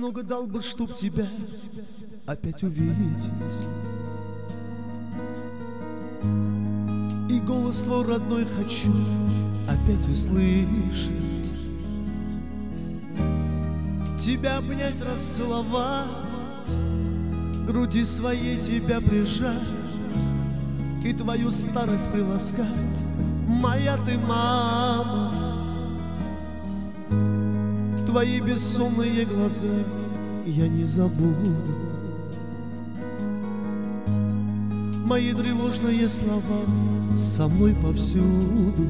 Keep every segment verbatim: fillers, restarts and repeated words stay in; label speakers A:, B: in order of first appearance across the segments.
A: много дал бы, чтоб тебя опять увидеть, и голос твой родной хочу опять услышать, тебя обнять, расцеловать, груди своей тебя прижать и твою старость приласкать. Моя ты мама, твои бессонные глаза я не забуду, мои тревожные слова со мной повсюду.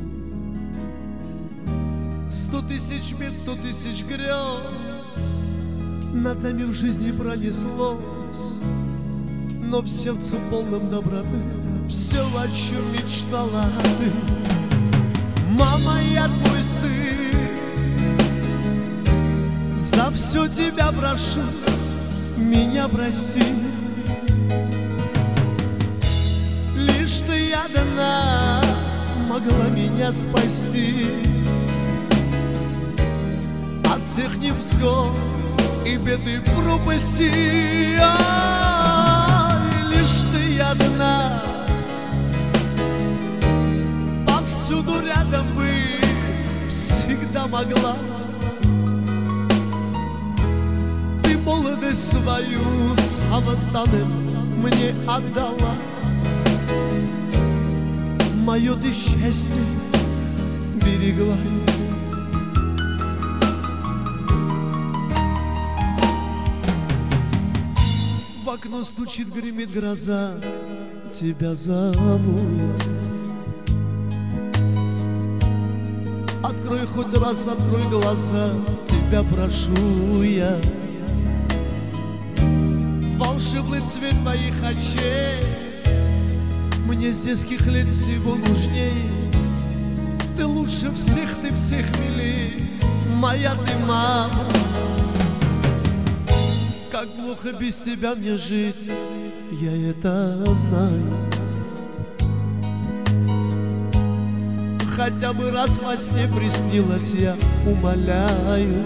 A: Сто тысяч бед, сто тысяч грез над нами в жизни пронеслось, но в сердце полном доброты все, о чем мечтала ты. Мама, я твой сын, за все тебя прошу, меня прости. Лишь ты одна могла меня спасти от всех невзгод и беды пропасти. Лишь ты одна повсюду рядом быть всегда могла. Ты молодость свою самотаным мне отдала, мое ты счастье берегла. В окно стучит, гремит гроза, тебя зовут. Открой хоть раз, открой глаза, тебя прошу я. Волшебный цвет твоих очей мне с детских лет всего нужнее. Ты лучше всех, ты всех милей, моя ты мама. Как плохо без тебя мне жить, я это знаю. Хотя бы раз во сне приснилась, я умоляю.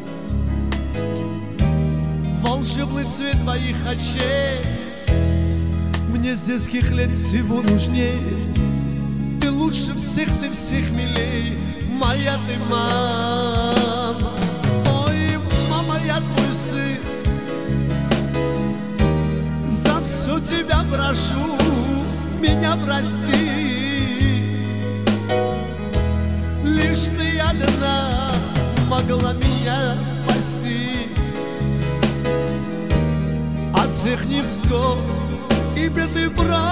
A: Волшебный цвет твоих очей мне с детских лет всего нужнее. Ты лучше всех, ты всех милей, моя ты мама. Ой, мама, я твой сын, за все тебя прошу, меня прости. Лишь ты одна могла меня спасти от всех невзгод и беды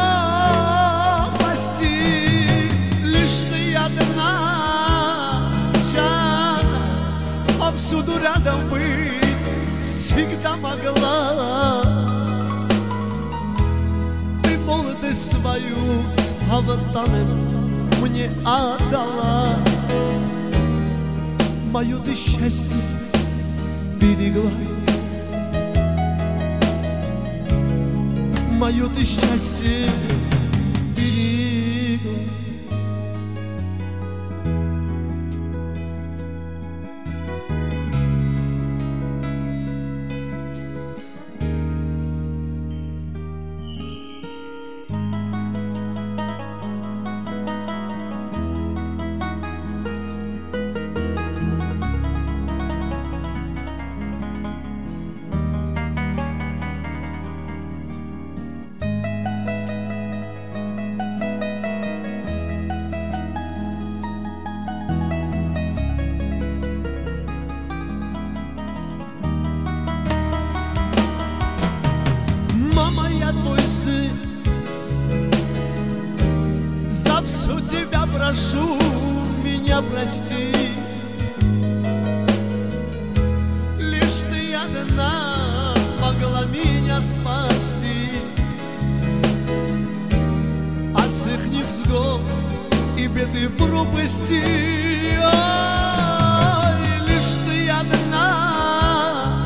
A: пропасти. Лишь ты одна, Жанна, повсюду рядом быть всегда могла. Ты молодость свою самотаным мне отдала, мое ты счастье берегла. Мое ты счастье берегла. За все тебя прошу, меня прости. Лишь ты одна могла меня спасти от всех невзгод и беды пропасти. Ой, лишь ты одна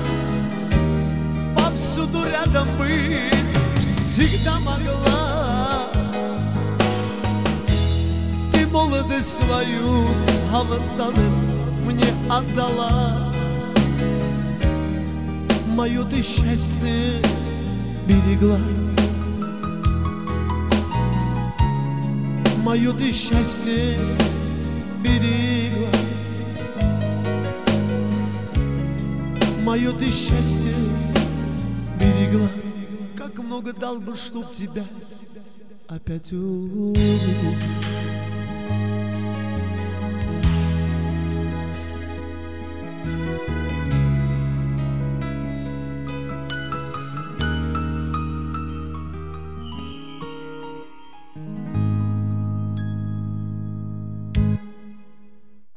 A: повсюду рядом быть всегда могла. Ты молодость свою самотаным мне отдала, Мое ты счастье берегла, мое ты счастье берегла, мое ты счастье берегла. Как много дал бы, чтоб тебя опять увидеть.